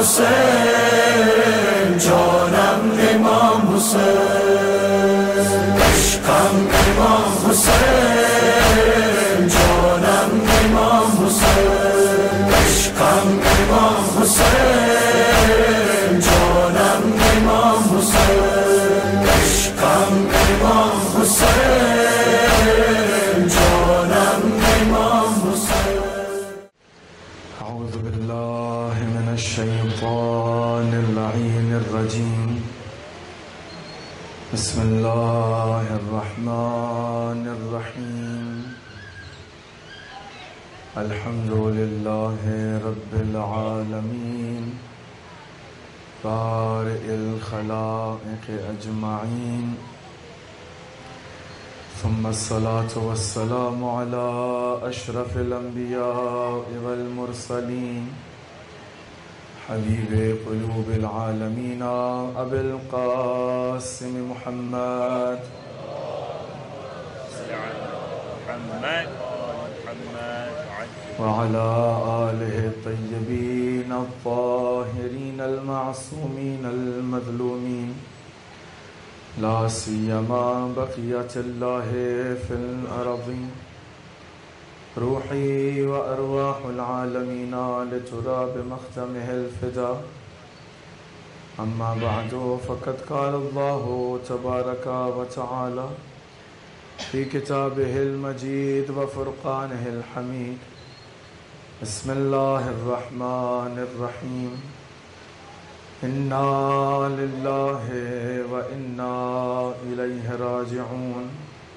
حسین جانم امام حسین عشقم امام حسین جانم امام حسین عشقم امام حسین جانم امام حسین عشقم امام حسین جانم امام حسین اعوذ باللہ من الشیطان اللعین الرجیم بسم اللہ الرحمن الرحیم الحمد للہ رب العالمین بارئ الخلائق اجمعین ثم الصلاة والسلام على اشرف الانبیاء والمرسلین حبیب قلوب العالمین ابی القاسم محمد وعلى آلہ الطیبین الطاہرین المعصومین المظلومین لا سیما بقیت اللہ فی الارضین روحی و ارواح العالمین لتراب مختمہ الفدا اما بعد فقد قال اللہ تبارک و تعالی فی کتابہ المجید و فرقانہ الحمید بسم اللہ الرحمن الرحیم انا للہ و انا الیہ راجعون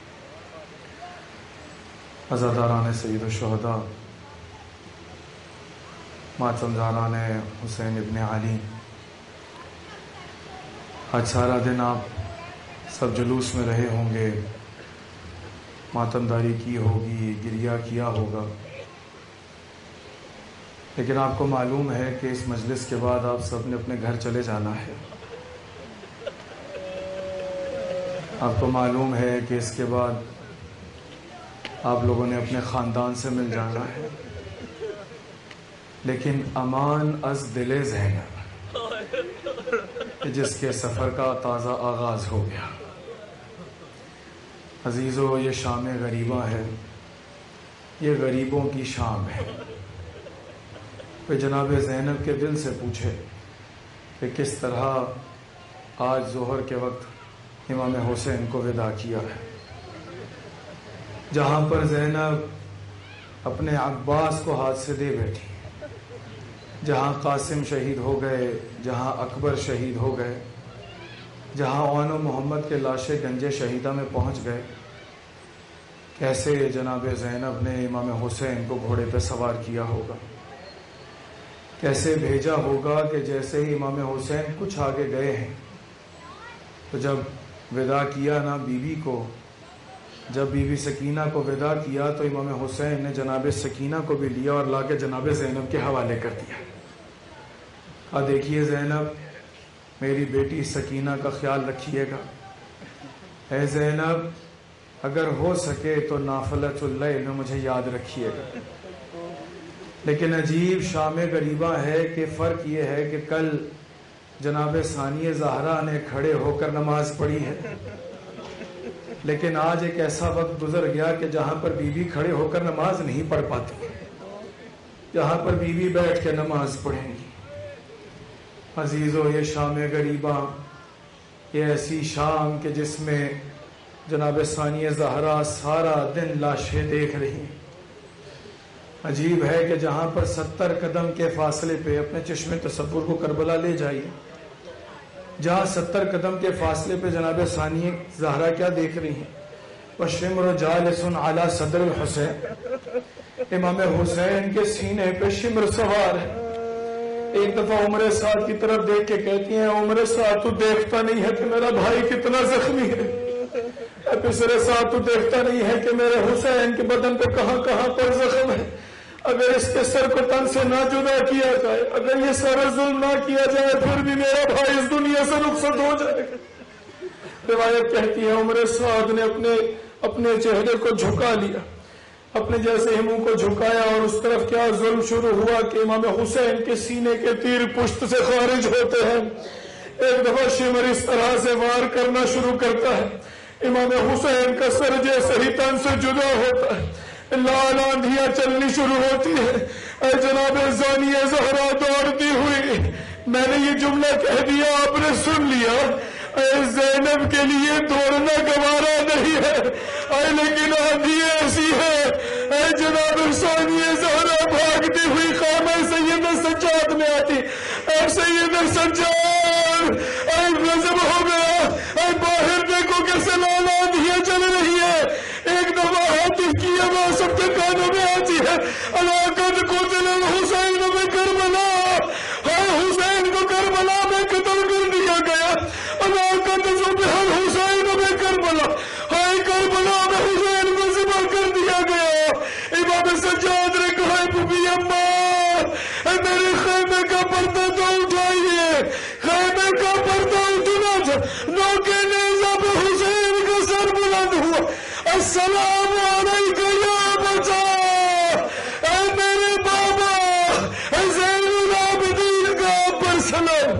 عزاداران سید الشہداء ماتمداران حسین ابن علی، آج سارا دن آپ سب جلوس میں رہے ہوں گے، ماتمداری کی ہوگی، گریہ کیا ہوگا، لیکن آپ کو معلوم ہے کہ اس مجلس کے بعد آپ سب نے اپنے گھر چلے جانا ہے۔ آپ کو معلوم ہے کہ اس کے بعد آپ لوگوں نے اپنے خاندان سے مل جانا ہے، لیکن امان از دل زینب جس کے سفر کا تازہ آغاز ہو گیا۔ عزیزو، یہ شام غریبہ ہے، یہ غریبوں کی شام ہے۔ جناب زینب کے دل سے پوچھے کہ کس طرح آج ظہر کے وقت امام حسین کو وداع کیا ہے، جہاں پر زینب اپنے عباس کو ہاتھ سے دے بیٹھی، جہاں قاسم شہید ہو گئے، جہاں اکبر شہید ہو گئے، جہاں عون و محمد کے لاشیں گنج شہیدہ میں پہنچ گئے، کیسے جناب زینب نے امام حسین کو گھوڑے پہ سوار کیا ہوگا، کیسے بھیجا ہوگا کہ جیسے ہی امام حسین کچھ آگے گئے ہیں تو جب وداع کیا نا بیوی کو، جب بی بی سکینہ کو وداع کیا تو امام حسین نے جناب سکینہ کو بھی لیا اور لا کے جناب زینب کے حوالے کر دیا۔ دیکھیے زینب، میری بیٹی سکینہ کا خیال رکھیے گا، اے زینب اگر ہو سکے تو نافلۃ اللیل میں مجھے یاد رکھیے گا۔ لیکن عجیب شام غریبہ ہے کہ فرق یہ ہے کہ کل جناب ثانی زہرا نے کھڑے ہو کر نماز پڑھی ہے، لیکن آج ایک ایسا وقت گزر گیا کہ جہاں پر بیوی کھڑے ہو کر نماز نہیں پڑھ پاتی، جہاں پر بیوی بیٹھ کے نماز پڑھیں گی۔ عزیزو، یہ شام غریبہ، یہ ایسی شام کہ جس میں جناب ثانی زہرا سارا دن لاشیں دیکھ رہی ہیں۔ عجیب ہے کہ جہاں پر 70 قدم کے فاصلے پہ اپنے چشم تصور کو کربلا لے جائیے، جہاں 70 قدم کے فاصلے پہ جناب ثانی زہرا کیا دیکھ رہی ہیں؟ وَالشِّمْرُ جَالِسٌ عَلَى صَدْرِ الْحُسَيْنِ، امام حسین کے سینے پہ شمر سوار ہے۔ ایک دفعہ عمر سعد کی طرف دیکھ کے کہتی ہیں، عمر سعد تو دیکھتا نہیں ہے کہ میرا بھائی کتنا زخمی ہے؟ پسر سعد تو دیکھتا نہیں ہے کہ میرے حسین کے بدن پہ کہاں کہاں پر زخم ہے؟ اگر اس کے سر کو تن سے نہ جدا کیا جائے، اگر یہ سارا ظلم نہ کیا جائے، پھر بھی میرا بھائی اس دنیا سے رخصت ہو جائے گا۔ روایت کہتی ہے عمر سعد نے اپنے چہرے کو جھکا لیا، اپنے جیسے ہی منہ کو جھکایا اور اس طرف کیا ظلم شروع ہوا کہ امام حسین کے سینے کے تیر پشت سے خارج ہوتے ہیں. ایک دفعہ شمر اس طرح سے وار کرنا شروع کرتا ہے، امام حسین کا سر جیسے ہی تن سے جدا ہوتا ہے، لال آندھیاں چلنی شروع ہوتی ہے. اے جناب زانیہ زہرا دوڑتی ہوئی، میں نے یہ جملہ کہہ دیا، آپ نے سن لیا. اے زینب کے لیے دوڑنا گوارا نہیں ہے، اے لیکن آندھی ایسی ہے. اے جناب ثانیہ زہرا بھاگتی ہوئی خیمہ سید سجاد میں آتی. اے سید سجاد، اے غضب ہو گیا، اے باہر دیکھو کیسے لال آندھیاں چل رہی ہے. ایک دفعہ ہاتھ کی آواز سب کے کانوں میں آتی ہے، علاقت قتل الحسین میں کربلا، حسین کو کربلا میں قتل کر دیا گیا. علاقت ذبح الحسین میں کربلا، کربلا میں حسین کو ذبح کر دیا گیا. امام سجاد نے کہا بی اماں، میرے خیمے کا پردہ تو اٹھائیے. خیمے کا پردہ اٹھنا تھا، نوکے نیزہ پہ حسین کا سر بلند ہوا. السلام علیکم یا بچا، اے میرے بابا، اے زین العابدین کا پر سلام.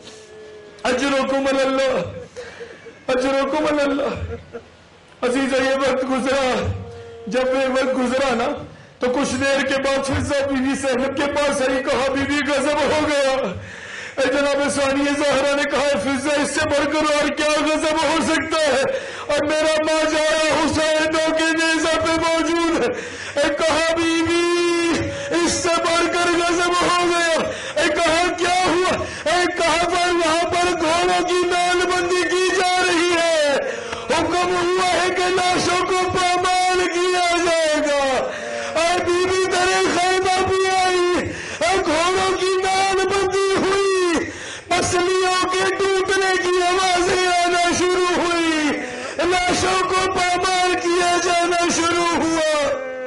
اجرکم اللہ، اجرکم اللہ. عزیزہ یہ وقت گزرا، جب یہ وقت گزرا نا تو کچھ دیر کے بعد فضہ بی بی زینب کے پاس آئی، کہا بی بی غضب ہو گیا. اے جناب ثانیہ زہرا نے کہا فضہ اس سے بڑھ کر اور کیا غضب ہو سکتا ہے، اور میرا ماں جایا حسین کے نیزہ پہ موجود ہے. اے کہا بی بی اس سے بڑھ کر غضب ہو گیا. اے کہا کیا ہوا؟ اے کہا پر وہاں پر گھوڑوں کی نال بندی کی جا رہی ہے، حکم ہوا ہے کہ لاشوں کو پامال کیا جائے گا. اے بی بی تیرے خیمہ بھی آئی، اے گھوڑوں کی نال بندی ہوئی، پسلیوں کے ٹوٹنے کی آوازیں آنا شروع ہوئی، لاشوں کو پامال کیا جانا شروع ہوا.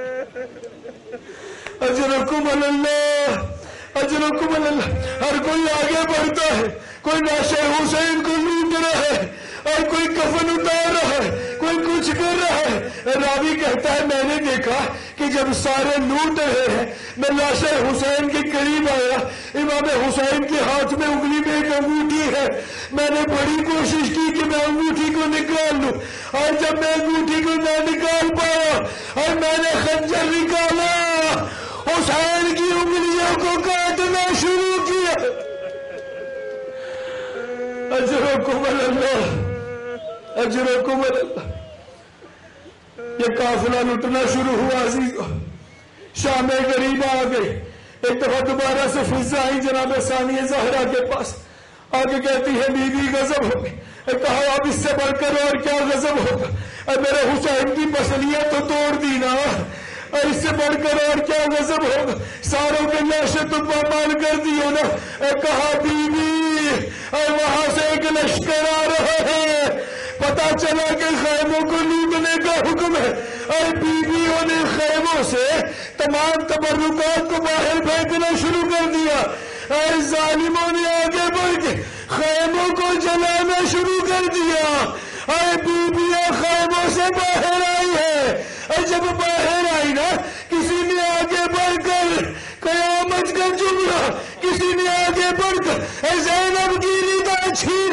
اجرکم اللہ، اجرکم اللہ. ہر کوئی آگے بڑھتا ہے، کوئی لاش حسین کو لوٹ رہا ہے اور کوئی کفن اتار رہا ہے، کوئی کچھ کر رہا ہے. راوی کہتا ہے میں نے دیکھا کہ جب سارے لوٹ رہے ہیں میں لاش حسین کے قریب آیا. امام حسین کے ہاتھ میں انگلی میں ایک انگوٹھی ہے. میں نے بڑی کوشش کی کہ میں انگوٹھی کو نکال لوں، اور جب میں انگوٹھی کو نہ نکال پایا اور میں نے خنجر نکالا، حسین کی انگلیوں کو کاٹنا شروع کیا. اجرکم اللہ، اجرکم اللہ. یہ قافلہ لٹنا شروع ہوا. عزیزو شام غریب آ گئے. ایک دفعہ دوبارہ سے فضہ آئی جناب ثانیہ زہرا کے پاس، آگے کہتی ہے بی بی غضب ہو گئی. کہا اب اس سے بڑھ کر اور کیا غضب ہوگا، میرے حسین کی پسلیاں تو توڑ دی نا، اور اس سے بڑھ کر اور کیا غضب ہوگا، ساروں کے لاشیں تو پامال کر دی ہو نا. کہا بی بی وہاں سے ایک لشکر آ رہا ہے، پتا چلا کہ خیموں کو لوٹنے کا حکم ہے. اور بیویوں نے خیموں سے تمام تبرکات کو باہر پھینکنا شروع کر دیا. اور ظالموں نے آگے بڑھ کے خیموں کو جلانا شروع کر دیا. اور بیویاں خیموں سے باہر آئی ہے. اور جب باہر آئی نا، کسی نے آگے بڑھ کر قیامت کا جملہ، کسی نے آگے بڑھ کر زینب کی ردا چھین.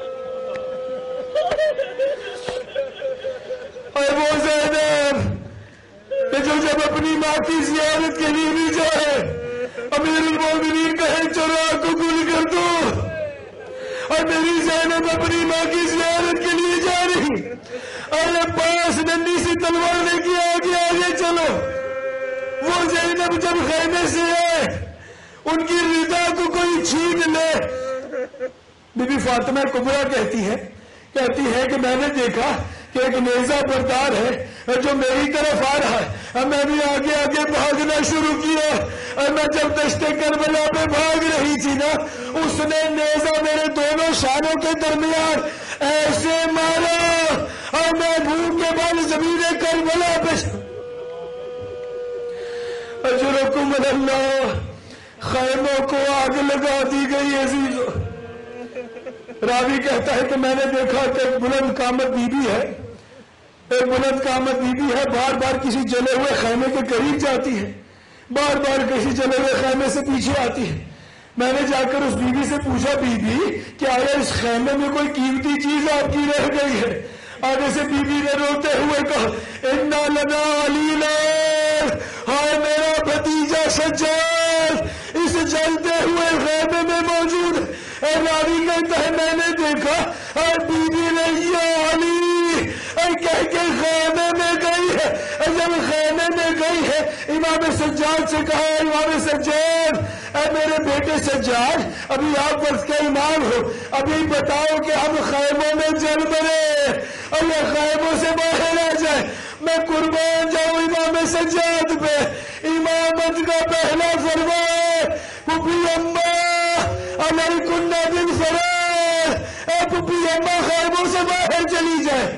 اور وہ زینب جو جب اپنی ماں کی زیارت کے لیے بھی جائے، امیر المومنین کہے چراغ کو گل کر دو، اور میری زینب اپنی ماں کی زیارت کے لیے جا رہی، اور پاس ننھی سی تلوار لے کے آگے آگے چلو. وہ زینب جب خیمے سے آئے، ان کی ردا کو کوئی چھین لے. بی بی فاطمہ کبریٰ کہتی ہے کہ میں نے دیکھا کہ ایک نیزہ بردار ہے جو میری طرف آ رہا ہے. میں بھی آگے آگے بھاگنا شروع کیا، اور میں جب دشت کربلا پہ بھاگ رہی تھی نا، اس نے نیزہ میرے دونوں شانوں کے درمیان ایسے مارا، اور میں بھوک کے بعد زمین کربلا پہ. اجرکم اللہ. خیموں کو آگ لگا دی گئی. عزیزو راوی کہتا ہے کہ میں نے دیکھا کہ ایک بلند قامت بی بی ہے ایک بلند قامت بی ہے، بار بار کسی جلے ہوئے خیمے کے قریب جاتی ہے، بار بار کسی جلے ہوئے خیمے سے پیچھے آتی ہے۔ میں نے جا کر اس بیوی سے پوچھا، بیوی کیا اس خیمے میں کوئی قیمتی چیز آپ کی رہ گئی ہے؟ آگے سے بیوی نے روتے ہوئے کہا، انا لنا علینا، ہائے میرا بھتیجا سجاد اس جلتے ہوئے خیمے میں موجود ہے۔ اے راوی کہتا ہے میں نے دیکھا اور بیوی نے یا علی کہہ کے خیمے میں گئی ہے۔ جب خیمے میں گئی ہے امام سجاد سے کہا، امام سجاد، اے میرے بیٹے سجاد، ابھی آپ وقت کے امام ہو، ابھی بتاؤ کہ ہم خیموں میں جل مرے اور یہ خیموں سے باہر آ جائے، میں قربان جاؤں امام سجاد پہ۔ امامت کا پہلا فرمان ہے، پھپھی اماں علیکن بالفرار، اے پھپھی اماں خیموں سے باہر چلی جائے۔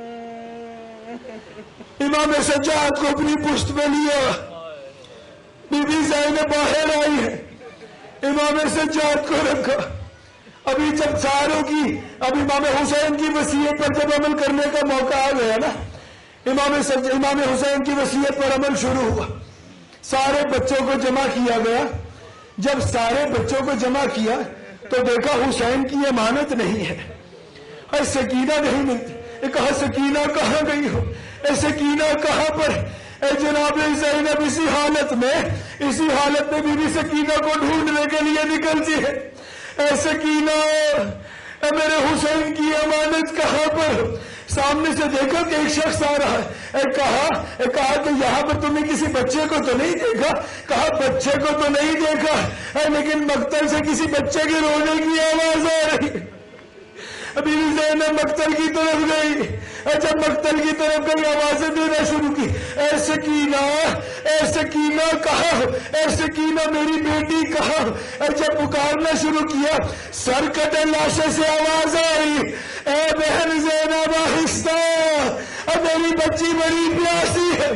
امام سجاد کو اپنی پشت میں لیا، بی بی زینب باہر آئی ہے، امام سجاد کو رکھا۔ ابھی جب ساروں کی، اب امام حسین کی وصیت پر جب عمل کرنے کا موقع آ گیا نا، امام حسین کی وصیت پر عمل شروع ہوا، سارے بچوں کو جمع کیا گیا۔ جب سارے بچوں کو جمع کیا تو دیکھا حسین کی امانت نہیں ہے، اور سکینہ نہیں ملتی۔ کہا سکینہ کہاں گئی ہو؟ اے سکینہ کہاں پر؟ اے جناب زینب اسی حالت میں بی بی سکینہ کو ڈھونڈنے کے لیے نکلتی ہے۔ اے سکینہ، اے میرے حسین کی امانت کہاں پر؟ سامنے سے دیکھا کہ ایک شخص آ رہا ہے۔ کہا کہ یہاں پر تم نے کسی بچے کو تو نہیں دیکھا؟ کہا بچے کو تو نہیں دیکھا، لیکن مقتل سے کسی بچے کے رونے کی آواز آ رہی۔ ابھی زینب مقتل کی طرف گئی، جب مقتل کی طرف گئی آوازیں دینا شروع کی، اے سکینہ، اے سکینہ کہاں ہو؟ اے سکینہ میری بیٹی کہاں ہو؟ جب پکارنا شروع کیا سر کٹے لاشے سے آواز آئی، اے بہن زینب آہستہ، اب میری بچی بڑی پیاسی ہے،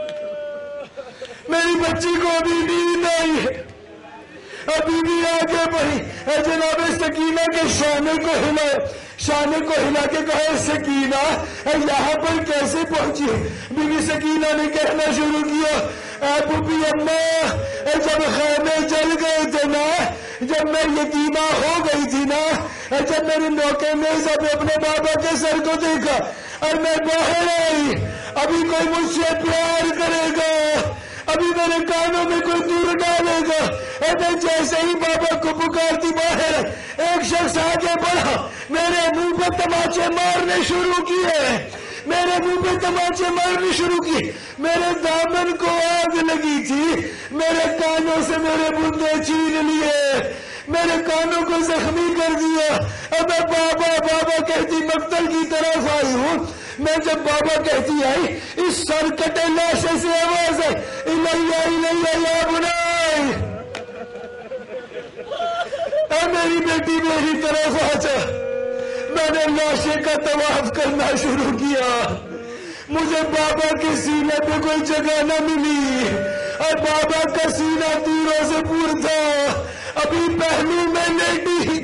میری بچی کو ابھی نیند آئی ہے۔ ابھی بھی آگے بڑھی، جناب سکینہ کے شانے کو ہلا کے کہا، سکینہ یہاں پر کیسے پہنچی؟ بی بی سکینہ نے کہنا شروع کیا، اے پھوپھی اماں، جب خیمے جل گئے تھے نا، جب میں یتیمہ ہو گئی تھی نا، جب میری موقع نیزہ پہ اپنے بابا کے سر کو دیکھا اور میں باہر آئی، ابھی کوئی مجھ سے پیار کرے گا، ابھی میرے کانوں میں کوئی دور ڈالے گا۔ میں جیسے ہی بابا کو پکارتی باہر ایک شخص آگے بڑھا، میرے منہ پہ تماچے مارنے شروع کی، میرے دامن کو آگ لگی تھی، میرے کانوں سے میرے بندے چھین لیے، میرے کانوں کو زخمی کر دیا۔ اب میں بابا کہتی مقتل کی طرف آئی ہوں۔ میں جب بابا کہتی آئی، اس سر کٹے لاشے سے آواز ہے، الیہ یا بنائی، اے میری بیٹی میری طرف آ جا۔ میں نے لاشے کا طواف کرنا شروع کیا، مجھے بابا کے سینے پہ کوئی جگہ نہ ملی، اور بابا کا سینہ تیروں سے پور تھا، ابھی پہلو میں لیٹی۔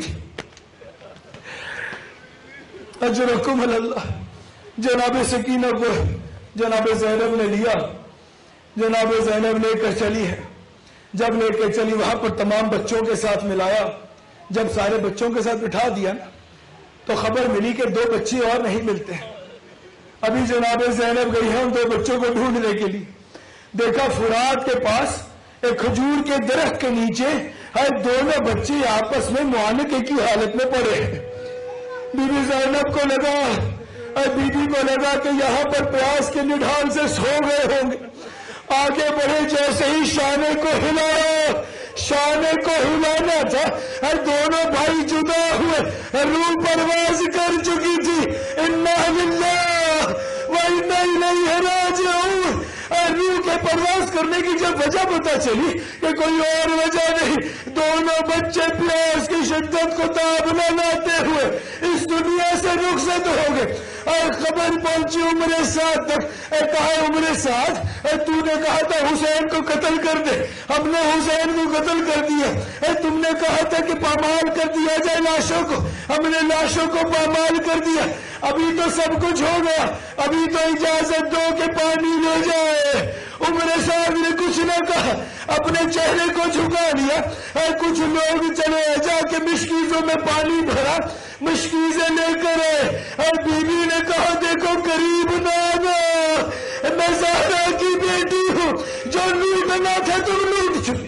اجرکم اللہ۔ جناب سکینہ کو جناب زینب نے لیا، جناب زینب لے کر چلی ہے، جب لے کر چلی وہاں پر تمام بچوں کے ساتھ ملایا، جب سارے بچوں کے ساتھ بٹھا دیا نا تو خبر ملی کہ 2 بچے اور نہیں ملتے ہیں۔ ابھی جناب زینب گئی ہے ان 2 بچوں کو ڈھونڈنے کے لیے، دیکھا فرات کے پاس ایک کھجور کے درخت کے نیچے دونوں بچے آپس میں معانقے کی حالت میں پڑے ہیں۔ بی بی زینب کو لگا، بی بی کو لگا کہ یہاں پر پیاس کے نڈھال سے سو گئے ہوں گے، آگے بڑھے، جیسے ہی شانے کو ہلایا، شانے کو ہلانا تھا، دونوں بھائی جدا ہوئے، روح پرواز کر چکی تھی، انا للہ و انا الیہ راجعون۔ روح کے پرواز کرنے کی جب وجہ پتا چلی کہ کوئی اور وجہ نہیں، دونوں بچے پیاس کی شدت کو تاب نہ لاتے ہوئے اس دنیا سے رخصت ہو گئے، اور خبر پہنچی عمر سعد تک۔ کہا عمر سعد، تو نے کہا تھا حسین کو قتل کر دے، ہم نے حسین کو قتل کر دیا، تم نے کہا تھا کہ پامال کر دیا جائے لاشوں کو، ہم نے لاشوں کو پامال کر دیا، ابھی تو سب کچھ ہو گیا، ابھی تو اجازت دو کہ پانی لے جائے۔ عمر صاحب نے کچھ نہ کہا، اپنے چہرے کو جھکا لیا۔ کچھ لوگ چلے جا کے مشکیزوں میں پانی بھرا، مشکیزیں لے کر آئے۔ بی بی نے کہا دیکھو قریب نہ آنا، میں زہرا کی بیٹی ہوں، جو لوٹنا تھا تم لوٹ چکے۔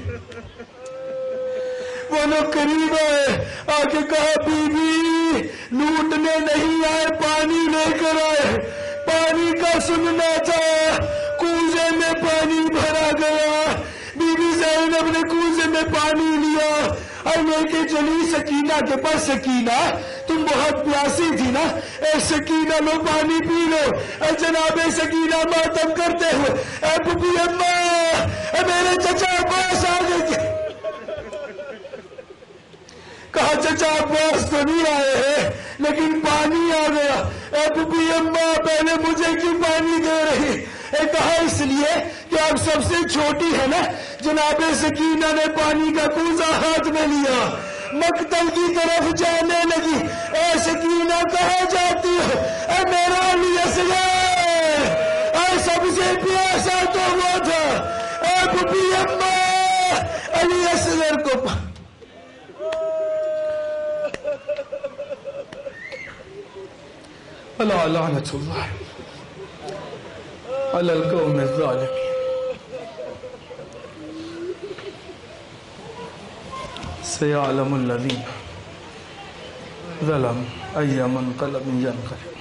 وہ لوگ قریب آئے، آ کے کہا بی بی لوٹنے نہیں آئے، پانی لے کر آئے۔ پانی کا سننا تھا، کوزے میں پانی بھرا گیا۔ بی بی زینب نے کوزے میں پانی لیا اور لے کے چلی سکینہ کے پاس۔ سکینہ تم بہت پیاسی تھی نا، اے سکینہ لو پانی پی لو۔ اے جناب سکینہ ماتم کرتے ہو، اے پھپھی اماں، اے میرے چچا عباس آ گئے۔ کہا چچا عباس تو نہیں آئے ہیں لیکن پانی آ گیا۔ اے پھپھی اماں پہلے مجھے کیوں پانی دے رہی؟ کہا اس لیے کہ آپ سب سے چھوٹی ہے نا۔ جناب سکینہ نے پانی کا کوزہ ہاتھ میں لیا، مقتل کی طرف جانے لگی۔ اے سکینہ کہاں جاتی ہو؟ اے میرا علی اصغر، اے سب سے پیاسا تو وہ تھا۔ اے پھپھی اماں علی اصغر کو اللہ لعنت اللہ علی القوم الظالمین۔ سيعلم الذين ظلموا أي منقلب ينقلب